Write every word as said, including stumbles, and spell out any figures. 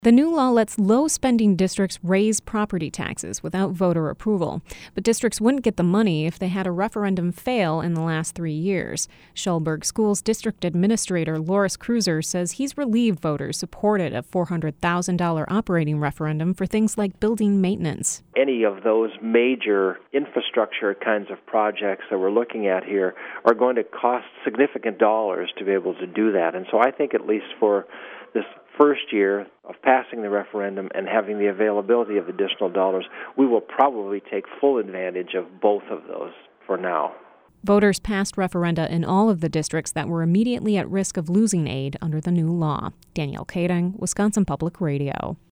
The new law lets low-spending districts raise property taxes without voter approval. But districts wouldn't get the money if they had a referendum fail in the last three years. Schulberg Schools District Administrator Loris Cruiser says he's relieved voters supported a four hundred thousand dollars operating referendum for things like building maintenance. Any of those major infrastructure kinds of projects that we're looking at here are going to cost significant dollars to be able to do that. And so I think at least for this first year of passing the referendum and having the availability of additional dollars, we will probably take full advantage of both of those for now. Voters passed referenda in all of the districts that were immediately at risk of losing aid under the new law. Danielle Kading, Wisconsin Public Radio.